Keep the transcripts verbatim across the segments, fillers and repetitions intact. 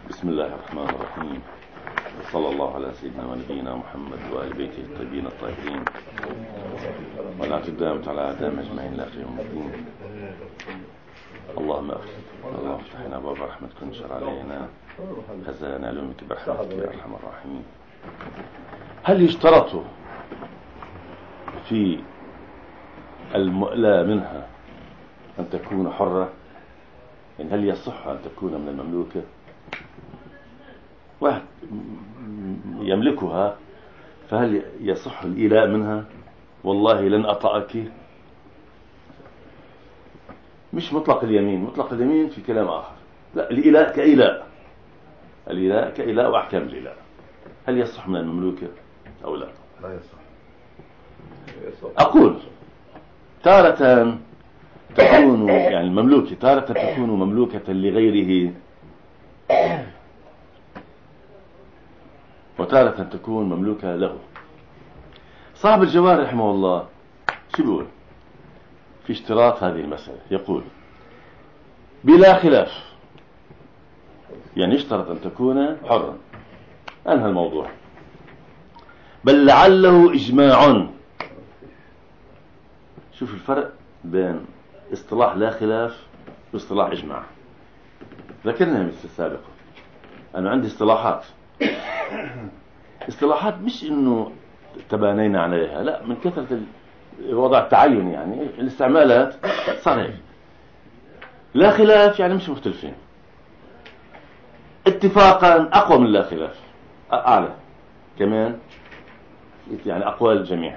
بسم الله الرحمن الرحيم. صلى الله على سيدنا ونبينا محمد وآل بيته الطيبين الطاهرين وعلى الدائمة على أعدائهم أجمعين إلى يوم الدين. اللهم أفتح اللهم افتح لنا باب رحمتك وانشر علينا خزائن علومك برحمتك يا أرحم الراحمين. هل يشترط في المؤلى منها أن تكون حرة؟ يعني هل يصح أن تكون من المملوكة؟ واحد يملكها فهل يصح الإيلاء منها؟ والله لن أطأك. مش مطلق اليمين، مطلق اليمين في كلام آخر. لا، الإيلاء كإيلاء، الإيلاء كإيلاء وأحكام الإيلاء. هل يصح من المملوكة أو لا؟ لا يصح. أقول تارة تكون يعني المملوكة تارة تكون مملوكة لغيره، وتارة تكون مملوكة له. صاحب الجوار رحمه الله شو بيقول في اشتراط هذه المسألة؟ يقول بلا خلاف، يعني يشترط أن تكون حرا. أنهى الموضوع. بل لعله إجماع. شوف الفرق بين اصطلاح لا خلاف واصطلاح إجماع. ذكرنا مثل السابق أنا عندي اصطلاحات اصطلاحات مش إنه تبانينا عليها، لا، من كثرة الوضع التعين يعني الاستعمالات صار هيك. لا خلاف يعني مش مختلفين، اتفاقا أقوى من لا خلاف، أعلى كمان، يعني أقوى الجميع،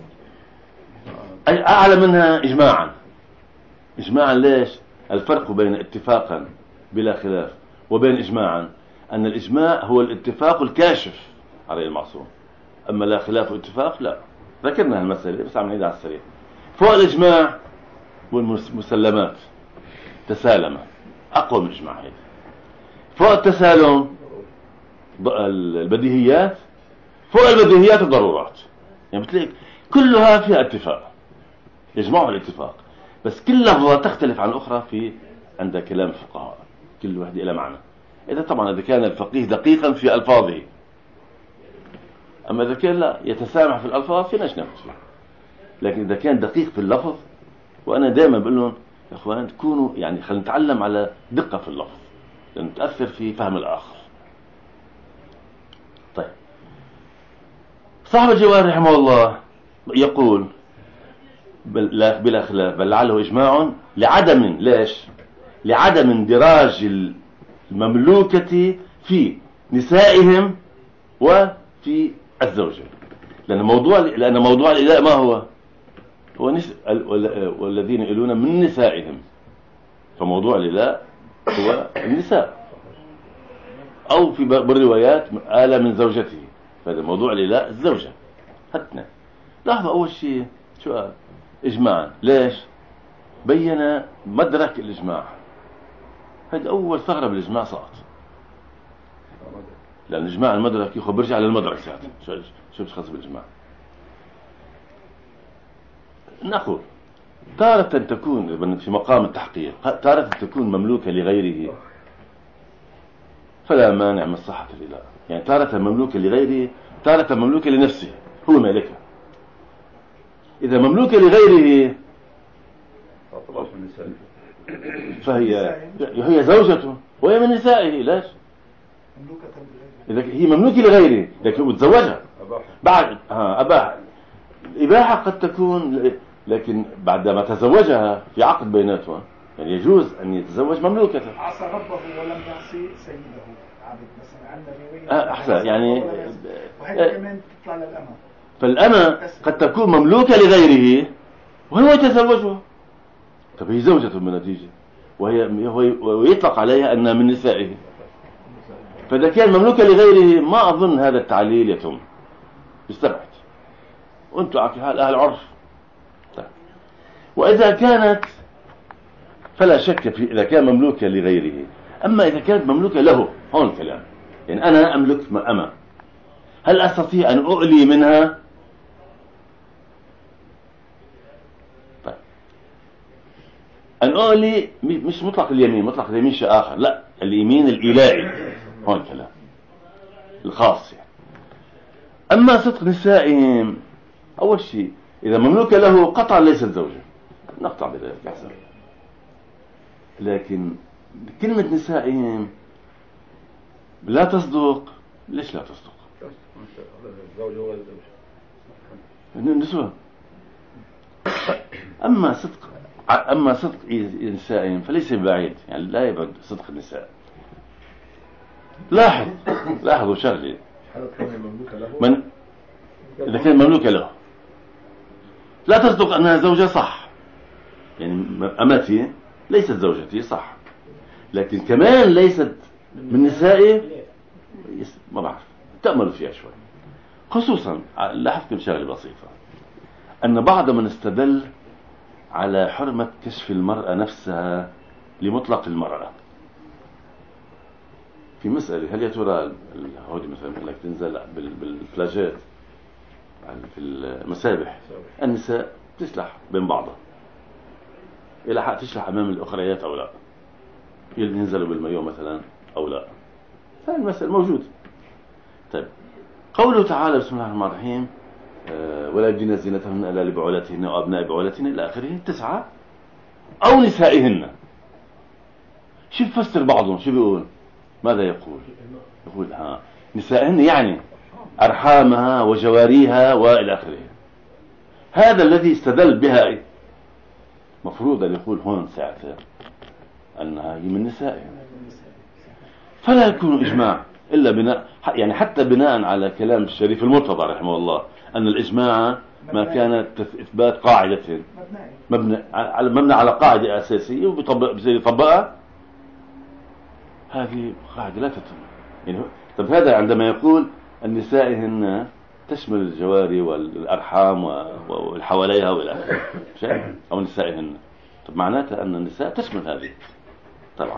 أعلى منها إجماعا. إجماعا ليش؟ الفرق بين اتفاقا بلا خلاف وبين إجماعا أن الإجماع هو الاتفاق الكاشف على المعصوم، أما لا خلاف واتفاق لا. ذكرنا المسألة بس عم نعيد على السريع. فوق الإجماع والمسلمات تسالمة، أقوى من الإجماع هيك. فوق التسالم البديهيات، فوق البديهيات الضرورات، يعني بتلاقي كلها فيها اتفاق، يجمعها الاتفاق، بس كل لفظة تختلف عن الأخرى في عند كلام الفقهاء، كل واحدة إلى معنى. إذا طبعا إذا كان الفقيه دقيقا في ألفاظه، أما إذا كان لا يتسامح في الألفاظ فيناش ناخذ فيه. لكن إذا كان دقيق في اللفظ، وأنا دائما بقول لهم يا أخوان تكونوا يعني خلينا نتعلم على دقة في اللفظ لأنه تأثر في فهم الآخر. طيب، صاحب الجوار رحمه الله يقول بلا خلاف بل لعله إجماع لعدم ليش؟ لعدم اندراج المملوكة في نسائهم وفي الزوجة. لأن موضوع لأن موضوع الإلاء ما هو؟ هو نس... والذين يلون من نسائهم، فموضوع الإلاء هو النساء، أو في بالروايات آل من زوجته، فهذا موضوع الإلاء الزوجة. هتنا لاحظوا أول شيء شو قال؟ إجماعا. ليش؟ بين مدرك الإجماع. هذا أول ثغرة بالإجماع سقط، لأن الإجماع المدرك يخبر برجع على المدرك ساعتها. شو شو بخص بالإجماع؟ نقول تارة تكون في مقام التحقيق، تارة تكون مملوكة لغيره فلا مانع من صحة الإلاء. يعني تارة مملوكة لغيره، تارة مملوكة لنفسه، هو مالكها. إذا مملوكة لغيره فهي هي زوجته وهي من نسائه. ليش؟ إذا هي مملوكة لغيره لكن تزوجها بعد ها أباح. الإباحة قد تكون لكن بعد ما تزوجها في عقد بيناتهم، يعني يجوز أن يتزوج مملوكته. عصى ربه ولم يعصي سيده. عبد مثلا عندنا أحسن يعني. وهي كمان تطلع للأمة. فالأمة قد تكون مملوكة لغيره وهو يتزوجها، طب هي زوجته بالنتيجة، وهي ويطلق عليها أنها من نسائه. فإذا كان مملوكة لغيره ما أظن هذا التعليل يتم، يستبعد، وأنتم على حال أهل عرف. طيب. وإذا كانت فلا شك في إذا كان مملوكة لغيره. أما إذا كانت مملوكة له، هون الكلام، يعني أنا أملك أمة، هل أستطيع أن أعلي منها؟ طيب. أن أعلي مش مطلق اليمين، مطلق اليمين شيء آخر، لا، اليمين الإلهي هون الكلام الخاص يعني. أما صدق نسائهم، أول شيء إذا مملوك له قطعا ليست زوجة، نقطع بذلك أحسن. لكن كلمة نسائهم لا تصدق. ليش لا تصدق؟ نسوة. أما صدق أما صدق نسائهم فليس بعيد، يعني لا يبعد صدق النساء. لاحظ لاحظوا شغلة، من إذا كان مملوك له لا تصدق أنها زوجة صح، يعني أمتي ليست زوجتي صح، لكن كمان ليست من نسائي ما بعرف، تأملوا فيها شوي. خصوصا لاحظت شغلة بسيطة، أن بعض من استدل على حرمة كشف المرأة نفسها لمطلق المرأة في مسألة، هل يا ترى هودي مثلا لك تنزل بالفلاجات في المسابح النساء تسلح بين بعضها، إلى حق تسلح أمام الأخريات أو لا، ينزلوا بالمايو مثلا أو لا، هذا المسألة موجود. طيب قوله تعالى بسم الله الرحمن الرحيم أه ولا يبدين زينتهن إلا لبعولتهن وأبناء بعولتهن إلى آخره تسعة أو نسائهن. شو بفسر بعضهم شو بيقول؟ ماذا يقول؟ يقول ها نسائهن يعني أرحامها وجواريها وإلى آخره. هذا الذي استدل بها مفروض أن يقول هون ساعتها أنها هي من نسائه، فلا يكون إجماع إلا بناء، يعني حتى بناء على كلام الشريف المرتضى رحمه الله أن الإجماع ما كانت إثبات قاعدة مبنى على مبنى على قاعدة أساسية وبيطبق بيطبقها، هذه قاعدة لا تتم. يعني طب هذا عندما يقول النسائهن تشمل الجواري والأرحام والحواليها والى آخره أو نسائهن، طب معناتها أن النساء تشمل هذه طبعا.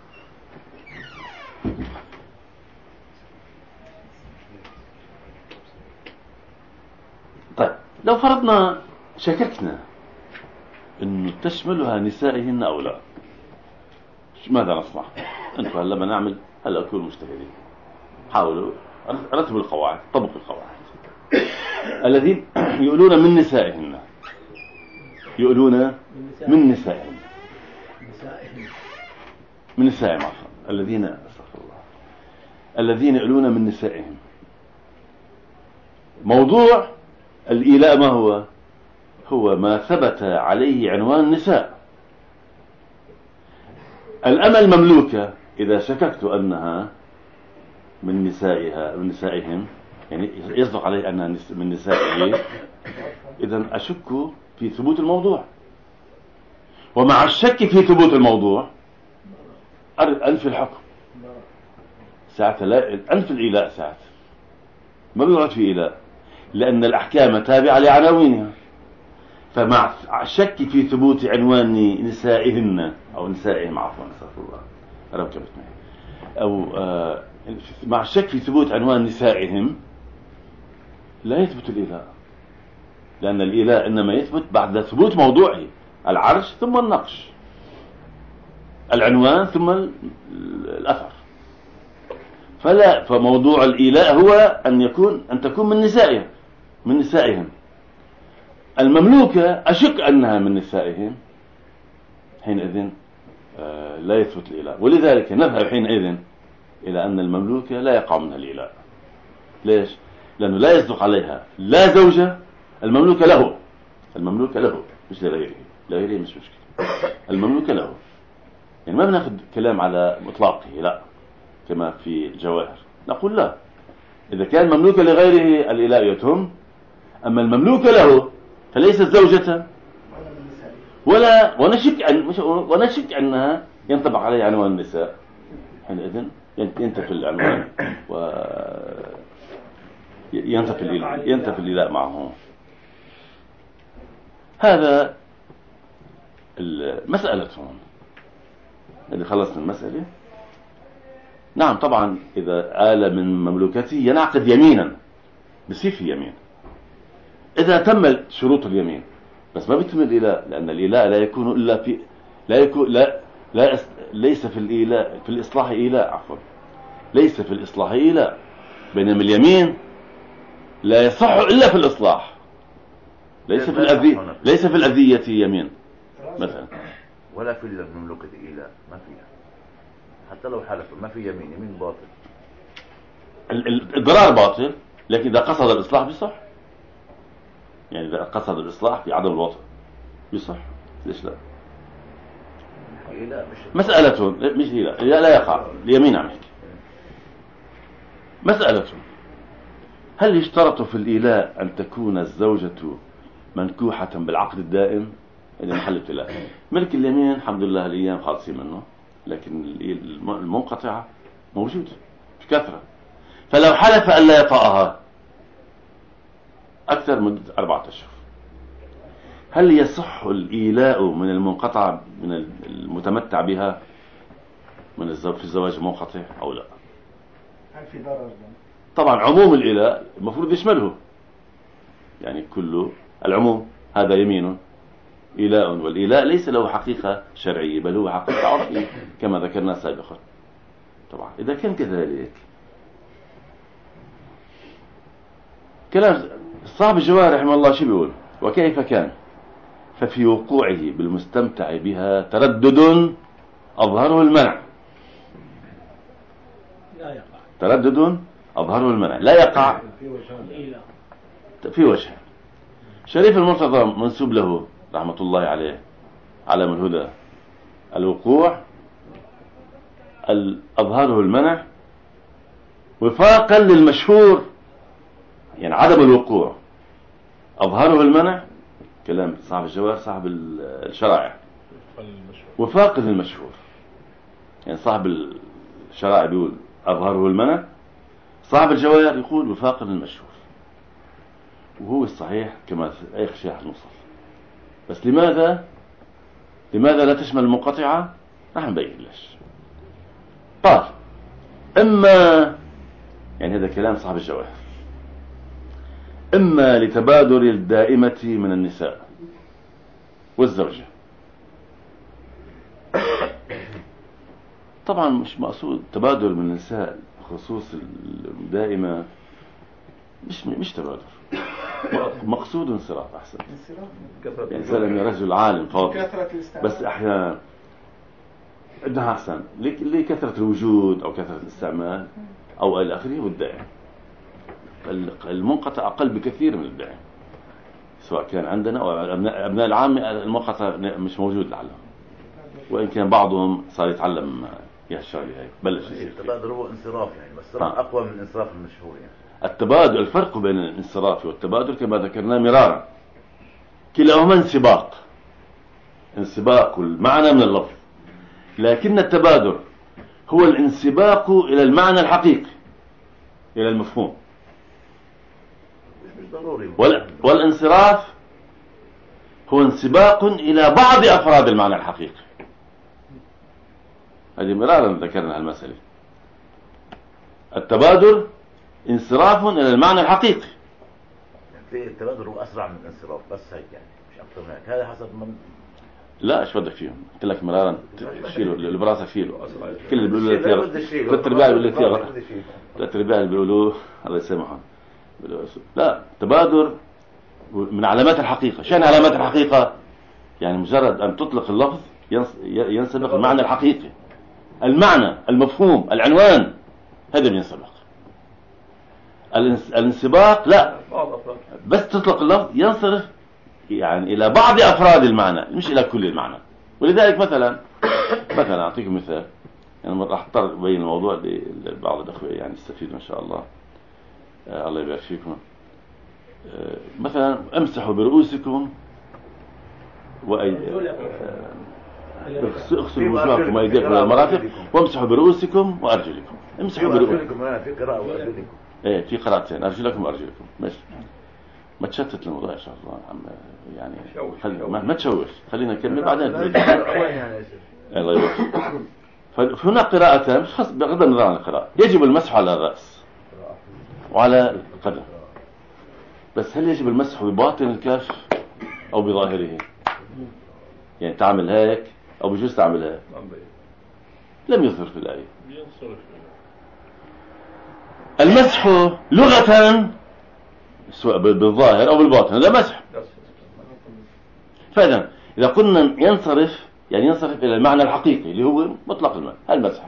طيب لو فرضنا شككنا انه تشملها نسائهن او لا، ماذا نصنع؟ انتم هلا بدنا نعمل هلا كونوا مجتهدين، حاولوا رتبوا القواعد، طبقوا القواعد. الذين يقولون من نسائهن يقولون من نسائهن من نسائهم عفوا الذين استغفر الله الذين يقولون من نسائهم. موضوع الإيلاء ما هو؟ هو ما ثبت عليه عنوان النساء. الأمة المملوكة إذا شككت أنها من نسائها من نسائهم، يعني يصدق عليه أنها من نسائه، إذن أشك في ثبوت الموضوع، ومع الشك في ثبوت الموضوع أنفي الحكم ساعتها، لا أنفي الإيلاء ساعتها، ما بيقعد في إيلاء لأن الأحكام تابعة لعناوينها. فمع الشك في ثبوت عنوان نسائهن أو نسائهم عفوا استغفر الله ركبت معي أو آه مع الشك في ثبوت عنوان نسائهم لا يثبت الإيلاء، لأن الإيلاء إنما يثبت بعد ثبوت موضوعه، العرش ثم النقش، العنوان ثم الأثر. فلا فموضوع الإيلاء هو أن يكون أن تكون من نسائهم من نسائهم. المملوكة أشك أنها من نسائهم، حينئذ آه لا يثبت الإيلاء، ولذلك نذهب حينئذ إلى أن المملوكة لا يقع منها الإيلاء. ليش؟ لأنه لا يصدق عليها لا زوجة، المملوكة له المملوكة له مش لغيره، لغيره مش مشكلة، المملوكة له. يعني ما بناخذ كلام على مطلقه، لا كما في الجواهر نقول لا، إذا كان مملوكة لغيره الإيلاء يتم، أما المملوكة له فليست زوجة ولا ونشك أن ونشك أنها ينطبق عليها عنوان النساء، حينئذ ينتفي العنوان و ينتفي الإيلاء ينتفي الإيلاء معه. هذا المسألة هون اللي خلصنا المسألة. نعم طبعا إذا آل من مملوكته ينعقد يمينا بصير في يمين إذا تمت شروط اليمين، بس ما بيتم الإيلاء، لأن الإيلاء لا يكون إلا في لا يكون لا لا ليس في الإيلاء في الإصلاح إيلاء عفوا ليس في الإصلاح إيلاء، بينما اليمين لا يصح إلا في الإصلاح، ليس في الأذية، ليس في الأذية يمين مثلا، ولا في المملوكة إيلاء، ما فيها حتى لو حلف ما في يمين، يمين باطل. الإضرار باطل، لكن إذا قصد الإصلاح بيصح. يعني إذا قصد الإصلاح في عدم الوطن بيصح، ليش لا؟ إيلاء مش مسألة مش إيلاء، لا, لا يقع اليمين عم يحكي. مسألة: هل يشترط في الإيلاء أن تكون الزوجة منكوحة بالعقد الدائم؟ يعني محل ابتلاء. ملك اليمين الحمد لله الأيام خالصين منه، لكن المنقطعة موجودة بكثرة. فلو حلف أن لا يطأها أكثر من أربعة أشهر، هل يصح الإيلاء من المنقطع من المتمتع بها من الزوج في الزواج المنقطع أو لا؟ هل في ضرر؟ طبعا عموم الإيلاء المفروض يشمله، يعني كله العموم. هذا يمين إيلاء، والإيلاء ليس له حقيقة شرعية بل هو حقيقة عرفية كما ذكرنا سابقا. طبعا إذا كان كذلك كلام صاحب الجواهر رحمه الله شو بيقول: وكيف كان ففي وقوعه بالمستمتع بها تردد أظهره المنع. لا يقع. تردد أظهره المنع لا يقع في وجه. شريف المرتضى منسوب له رحمة الله عليه علم الهدى: الوقوع أظهره المنع وفاقا للمشهور، يعني عدم الوقوع أظهره المنع، كلام صاحب الجواهر صاحب الشرائع، وفاقا للمشهور. يعني صاحب الشرائع بيقول أظهره المنع، صاحب الجواهر يقول وفاقا للمشهور، وهو الصحيح كما أي شيخ المصطفى. بس لماذا لماذا لا تشمل المنقطعة؟ راح نبين ليش. قال: إما، يعني هذا كلام صاحب الجواهر، إما لتبادر الدائمة من النساء والزوجة. طبعا مش مقصود تبادر من النساء خصوص الدائمة، مش مش تبادر، مقصود انصراف أحسن. يعني سلم رجل عالم فاضل، بس أحيانا عندها أحسن لكثرة الوجود أو كثرة الاستعمال أو إلى آخره، والدائم المنقطع أقل بكثير من الدائم، سواء كان عندنا أو أبناء, أبناء العام المنقطع مش موجود لعلهم، وإن كان بعضهم صار يتعلم يا الشغله هاي بلش يصير. التبادل هو انصراف يعني، بس أقوى من الانصراف المشهور يعني. التبادل، الفرق بين الانصراف والتبادل كما ذكرنا مرارا، كلاهما انسباق، انسباق المعنى من اللفظ، لكن التبادل هو الانسباق إلى المعنى الحقيقي، إلى المفهوم. مش ضروري. والانصراف هو انسباق إلى بعض أفراد المعنى الحقيقي. هذه مرارا ذكرنا المسألة. التبادل انصراف إلى المعنى الحقيقي. في التبادل هو أسرع من الانصراف، بس هيك يعني مش أكثر من هيك. هذا حسب من. لا ايش بدك فيهم؟ قلت لك مرارا شيلوا اللي براسك شيلوا. كل اللي بيقولوا ثلاث ارباع اللي فيه ثلاث ارباع اللي بيقولوه الله يسامحهم. لا، تبادر من علامات الحقيقة. شان علامات الحقيقة؟ يعني مجرد أن تطلق اللفظ ينسبق المعنى الحقيقي، المعنى المفهوم العنوان، هذا بينسبق. الانسباق لا، بس تطلق اللفظ ينصرف يعني إلى بعض أفراد المعنى مش إلى كل المعنى. ولذلك مثلا مثلا أعطيكم مثال، يعني راح أضطر أبين الموضوع لبعض الأخوة يعني يستفيدوا إن شاء الله. آه الله يبارك فيكم. آه مثلا امسحوا برؤوسكم وأي اغسلوا وجوهكم وأيديكم إلى المرافق وامسحوا برؤوسكم وأرجلكم. امسحوا برؤوسكم. في قراءة وأرجلكم. إيه في قراءتين، أرجلكم وأرجلكم. ماشي، ما تشتت الموضوع إن شاء الله عم يعني خلي ما, ما تشوش، خلينا نكمل بعدين. الله يبارك. فهنا قراءتان مش خاص بغض النظر عن القراءة. يجب المسح على الرأس وعلى القدم، بس هل يجب المسح بباطن الكف أو بظاهره؟ يعني تعمل هيك أو بجوز تعمل هيك، لم يظهر في الآية. المسح لغة سواء بالظاهر أو بالباطن هذا مسح. فإذا إذا قلنا ينصرف يعني ينصرف إلى المعنى الحقيقي اللي هو مطلق الماء المسح.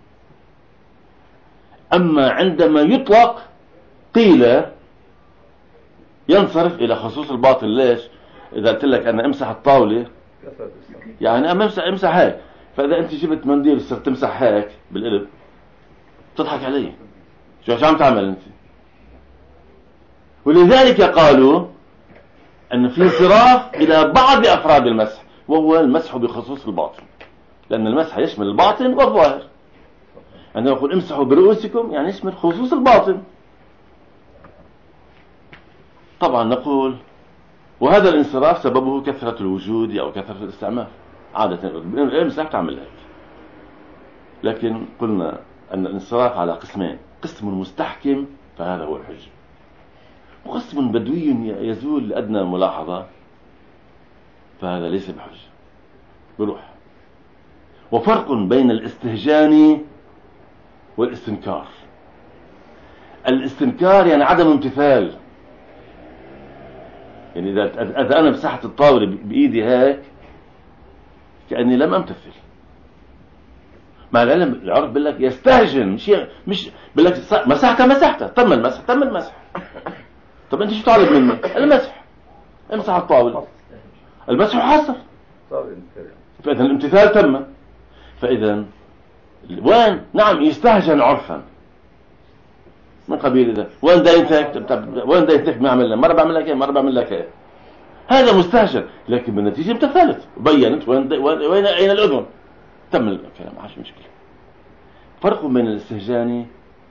أما عندما يطلق قيل ينصرف إلى خصوص الباطن. ليش؟ إذا قلت لك أنا امسح الطاولة يعني أما امسح, امسح هيك، فإذا أنت جبت منديل وصرت تمسح هيك بالقلب تضحك علي، شو عم تعمل أنت؟ ولذلك قالوا أن في انصراف إلى بعض أفراد المسح وهو المسح بخصوص الباطن، لأن المسح يشمل الباطن والظاهر. عندما نقول امسحوا برؤوسكم يعني يشمل خصوص الباطن. طبعا نقول وهذا الانصراف سببه كثرة الوجود أو كثرة الاستعمال. عادة المسح تعمل هيك، لكن قلنا أن الانصراف على قسمين، قسم مستحكم فهذا هو الحجة، وقسم بدوي يزول لأدنى ملاحظة فهذا ليس بحجة بروح. وفرق بين الاستهجان والاستنكار. الاستنكار يعني عدم امتثال، يعني إذا أنا مسحت الطاولة بإيدي هيك كأني لم أمتثل. مع العلم العرف بيقول لك يستهجن، مش مش بيقول لك مسحتها مسحتها تم المسح تم المسح. طب أنت شو طالب مني؟ المسح. امسح الطاولة، المسح حصل، فإذا الامتثال تم. فإذا وين نعم يستهجن عرفا من قبيل إذا وين داينتك وين داينتك ما عملنا مرة بعمل لك إيه مرة بعمل لك إيه، هذا مستهجن، لكن بالنتيجة امتثلت وبينت وين وين أين الأذن، تم الكلام عاش مشكلة. فرق بين الاستهجان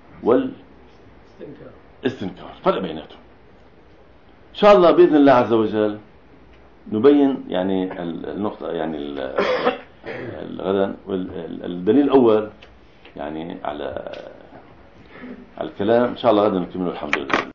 والاستنكار، فرق بيناتهم. إن شاء الله بإذن الله عز وجل نبين يعني النقطة يعني غدا. والدليل الأول يعني على على الكلام إن شاء الله غدا نكمله الحمد لله.